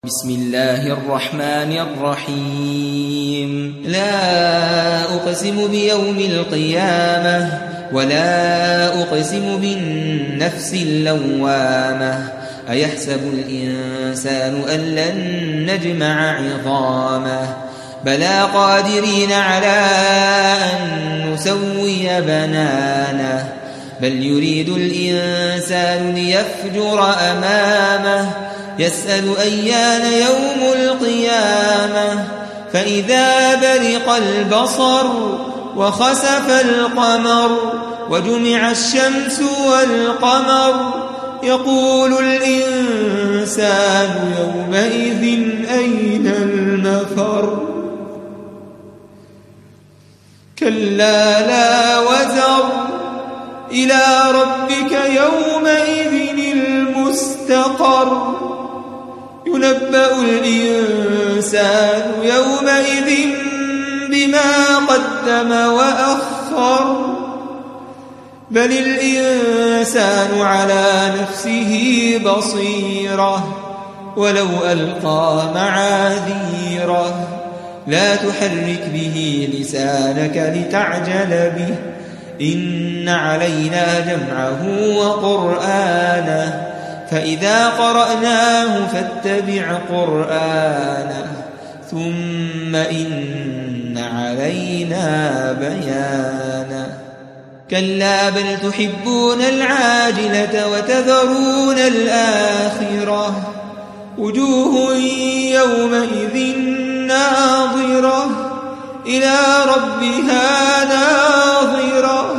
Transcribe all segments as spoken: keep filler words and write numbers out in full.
بسم الله الرحمن الرحيم لا أقسم بيوم القيامة ولا أقسم بالنفس اللوامة أيحسب الإنسان أن لن نجمع عظامه بلى قادرين على أن نسوي بنانه بل يريد الإنسان ليفجر أمامه يسأل أيان يوم القيامة فإذا برق البصر وخسف القمر وجمع الشمس والقمر يقول الإنسان يومئذ أين المفر كلا لا وزر إلى ربك يومئذ المستقر ينبأ الإنسان يومئذ بما قدم وأخر بل الإنسان على نفسه بصيرة ولو ألقى معاذيره لا تحرك به لسانك لتعجل به إن علينا جمعه وقرآنه فإذا قرأناه فاتبع قرآنه ثم إن علينا بيانه كلا بل تحبون العاجلة وتذرون الآخرة وجوه يومئذ ناظرة إلى ربها ناظرة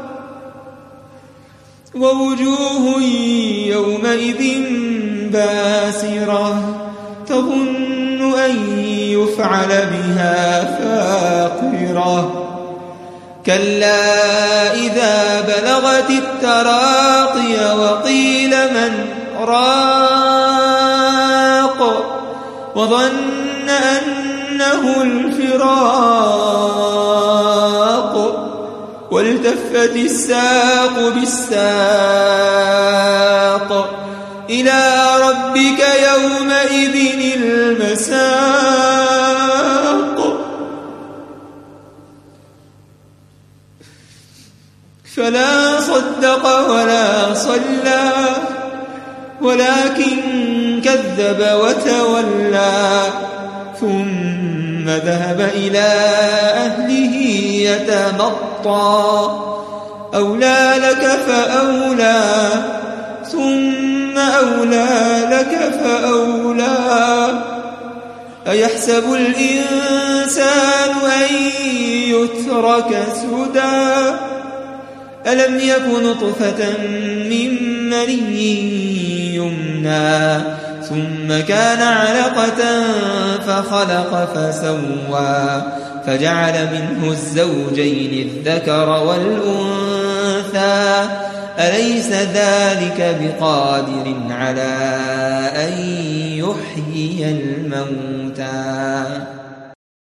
ووجوه يومئذ باسرة تظن أن يفعل بها فاقرة كلا إذا بلغت التراقي وقيل من راق وظن أنه الفراق والتفت الساق بالساق إلى ربك يومئذ المساق فلا صدق ولا صلى ولكن كذب وتولى ثم ذهب إلى أهله يتمطى أولى لك فأولى ثم أولى لك فأولى أيحسب الإنسان أن يترك سدى ألم يك نطفة من مني يمنى ثم كان علقة فخلق فسوى فجعل منه الزوجين الذكر والأنثى أليس ذلك بقادر على أن يحيي الموتى